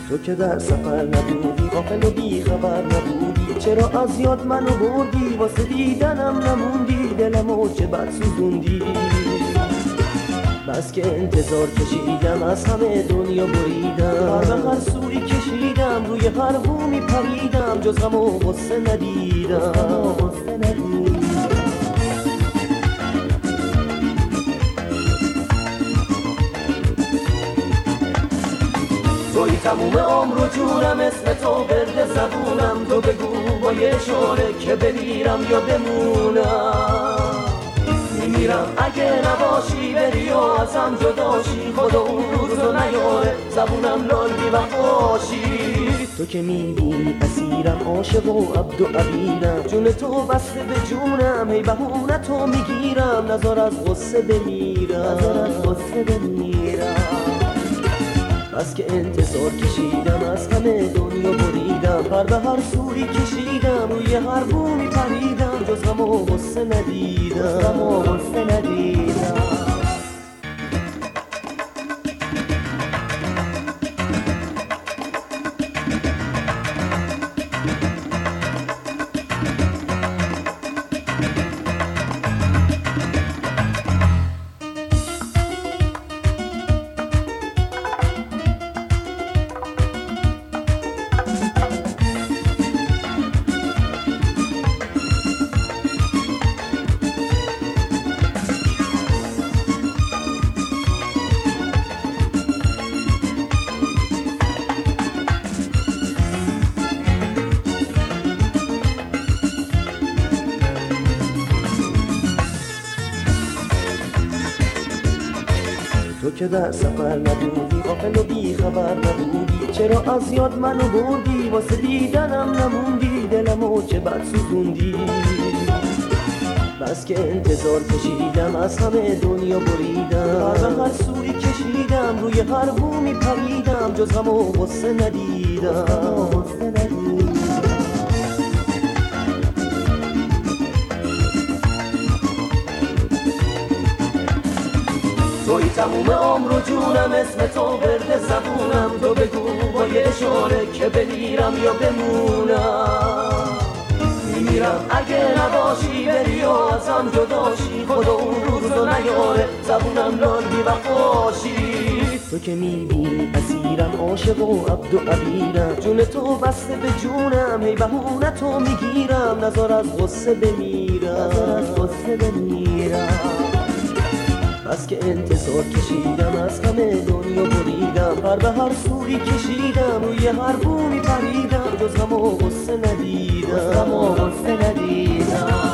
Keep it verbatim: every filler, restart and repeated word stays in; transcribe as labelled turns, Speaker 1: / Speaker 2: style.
Speaker 1: تو که در سفر نبودی، غافل و بی خبر نبودی، چرا از یاد منو بردی؟ واسه دیدنم نموندی، دلمو چه بد سوزوندی. بس که انتظار کشیدم، از همه دنیا بریدم، هر به هر سوی کشیدم، روی هر بومی پریدم، جز غم و غصه ندیدم. توی تموم عمر و جونم، اسم تو ورد زبونم، تو بگو با یه اشاره که بمیرم یا بمونم. میمیرم اگه نباشی، بری و ازم جداشی، خدا اون روزو نیاره، زبونم لال بی وفاشی. تو که میبینی اسیرم، عاشق و عبد و عبیرم، جون تو بسته به جونم، هی بهونه تو میگیرم، نزار از غصه بمیرم، نزار از غصه بمیرم. بس که انتظار کشیدم، از همه دنیا بریدم، هر به هر سوی کشیدم، روی هر بومی پریدم، جز غم و غصه ندیدم، غم و غصه ندیدم. تو که در سفر نبودی، غافل و بی خبر نبودی، چرا از یاد منو بردی؟ واسه دیدنم نموندی، دلمو چه بد سوزوندی. بس که انتظار کشیدم، از همه دنیا بریدم، هر به هر سوی کشیدم، روی هر بومی پریدم، جز غم و غصه ندیدم، غم و غصه ندیدم. توی تموم عمر و جونم، اسم تو ورد زبونم، تو بگو با یه اشاره که بمیرم یا بمونم. میمیرم اگه نباشی، بری و ازم جداشی، خدا اون روزو نیاره، زبونم لال بی وفاشی. تو که میبینی اسیرم، عاشق و عبد و عبیرم، جون تو بسته به جونم، هی بهونه تو میگیرم، نزار از غصه بمیرم، نزار از غصه بمیرم. بس که انتظار کشیدم، از همه دنیا بریدم، هر به هر سوی کشیدم، روی هر بومی پریدم، جز غم و غصه ندیدم، غم و غصه ندیدم.